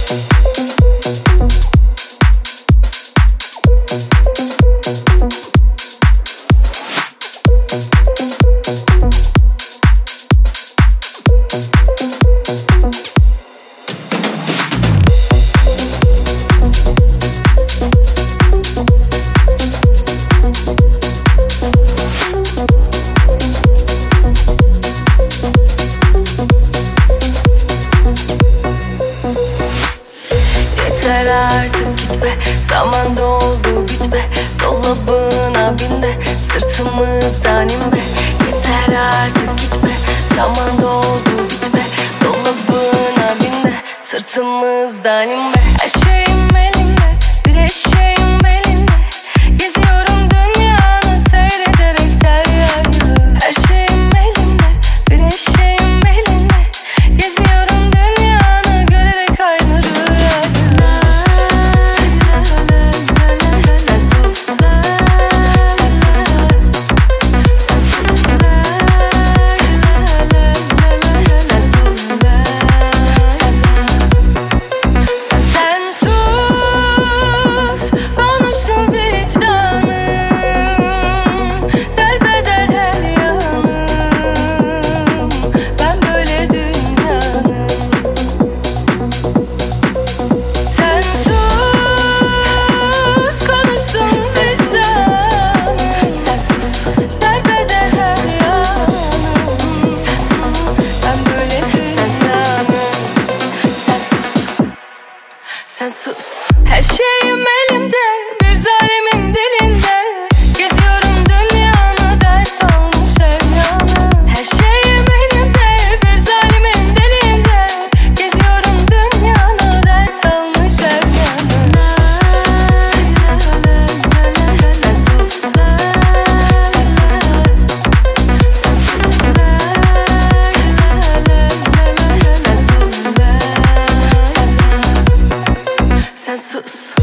Yeter artık gitme, zaman doldu bitme, dolabına binme, sırtımızdan inme. Yeter artık gitme, zaman doldu bitme, dolabına binme, sırtımızdan inme. Her şeyim elimde, bir eşeğim belinde, geziyorum dünyanı seyrederek deryayı. Her şeyim elimde, bir eşeğim belinde, geziyorum dünyanı görerek aynı rüyayı. Sen sus. Her şeyim elimde, bir zalimin dilinde, geziyorum dünyanı dert olmuş evyanı. Her şeyim elimde, bir zalimin dilinde, geziyorum dünyanı dert olmuş evyanı. Sen sus. Sen sus.